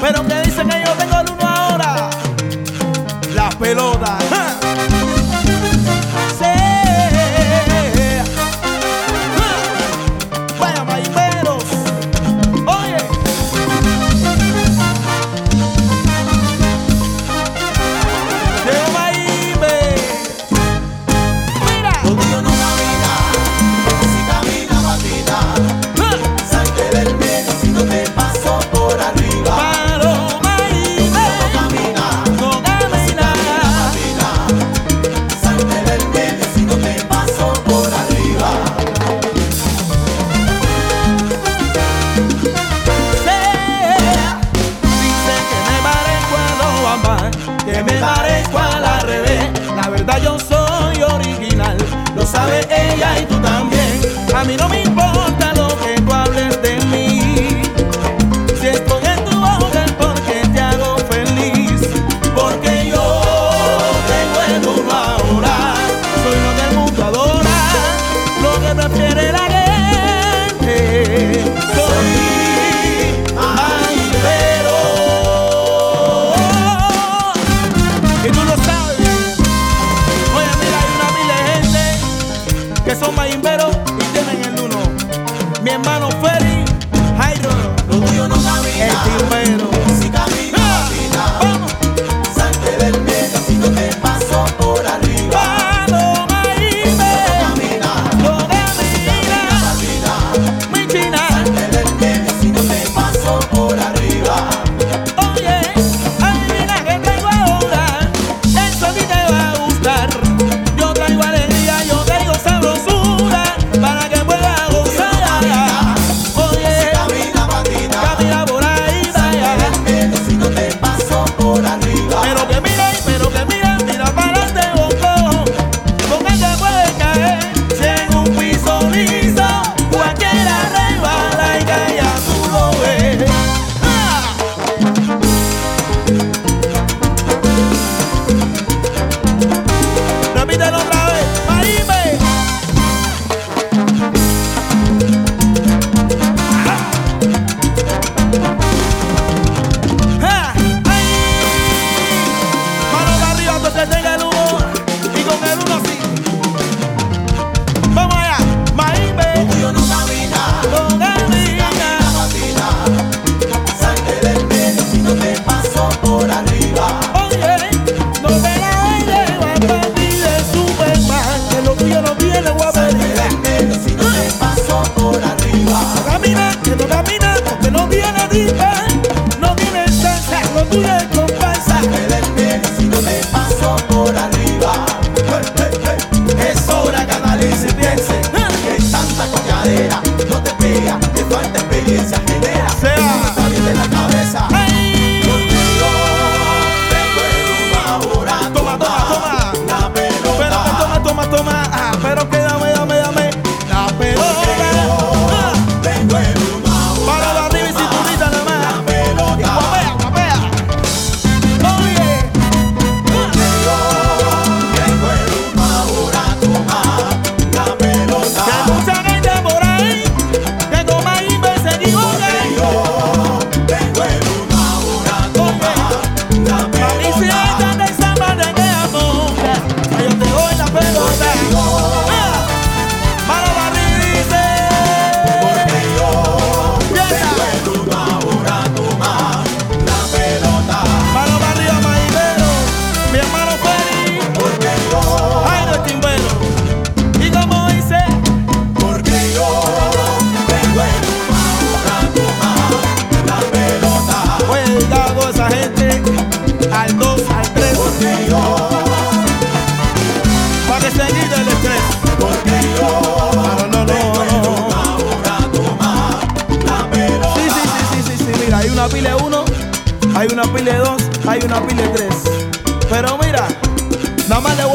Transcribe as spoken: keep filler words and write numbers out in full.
Pero que dicen que yo tengo el uno ahora. La pelota. ¡Ja! Sí. ¡Ja! Vaya maimberos. Oye. Llegó Maimbe. Mira. Lo tuyo no camina, si camina patina. ¡Ja! Salte del medio si no te paso por arriba. Paro Maimbe. No camina, No camina. patina. Salte del medio si no te paso por arriba. Dicen que me parezco a Don Juan, que me parezco a la revés. La verdad yo soy original, lo sabe ella y tú también. A mí no me importa lo que tú hables de mí. Si estoy en tu boca es porque te hago feliz. Porque yo tengo el uno ahora. Soy lo que el mundo adora, lo que prefiere la gente. Soy maimero. Y tú lo sabes. Oye, mira, hay una pila de gente que son maimberos y tienen el uno. Mi hermano Feli, Jairo, Lo tuyo no camina, el timbero. si camina ¡Ah! patina. Vamos. Salte del medio si no te paso por arriba. Palo Maimbe, Camina, no camina, patina. mi china. Salte del medio si no te paso por arriba. Oye, adivina que traigo ahora, eso a ti te va a gustar. Yo traigo alegría, yo traigo sabrosura, para que puedas gozar. Oye, Camina patina. camina por ahí, vaya. Del medio si no te paso por arriba. Pero que mira, pero que mira, mira para este boco, porque te puede caer si en un piso liso cualquiera resbala y cae a tu lo ves. ¡Ah! Repítelo otra vez, Maimbe. ¡Ah! ¡Ay! Mano para arriba, que se tenga el uno y con el uno sí. Vamos allá, Maimbe, Yo no camina, no camina. patina. Salte del medio si no te paso por arriba. Oye, no te la dejes a partir de Superman, que lo tuyo no tiene guapería. Del medio si no te paso por arriba. No camina, que no camina, porque no tiene diva, no tiene salsa, lo tuyo es comparsa. Salte del medio si no te paso por arriba. Hey, hey, hey. Es hora que analice y piense que tanta coñadera no te pega, te falta experiencia, genera. Sea. No está bien de la cabeza. ¡Ay! Porque yo tengo el uno ahora. Toma, toma, toma. La Pero que pelota. toma, toma, toma. Ah, pero que dame, dame, dame. La pelota. Ah, Tengo el uno ahora. para la arriba y cinturita nada más. La pelota. Y guapea, guapea. Oye. Ah, Tengo el uno ahora, toma la pelota. que mucha gente por ahí que con Maimbe se equivoca. Yo tengo el uno ahora, toma la Mami, si pelota. esta te samba de que amo, yo te doy la pelota. Ah, para la arriba y dice. Porque yo Piensa. tengo el uno ahora, toma la pelota. Mano para arriba, Maimero, mi hermano Feli, Porque yo, ay no es timbero. Y como dice, porque yo tengo el uno ahora, toma la pelota. voy a dedicar a toda esa gente al dos, al tres, Porque yo, para que se quite el estrés. porque yo No, no, no, tengo el no. uno ahora, toma la pelota. Sí, sí, sí, sí, sí, sí, mira, hay una pila de uno, hay una pila de dos, hay una pila de tres. Pero mira, nada más le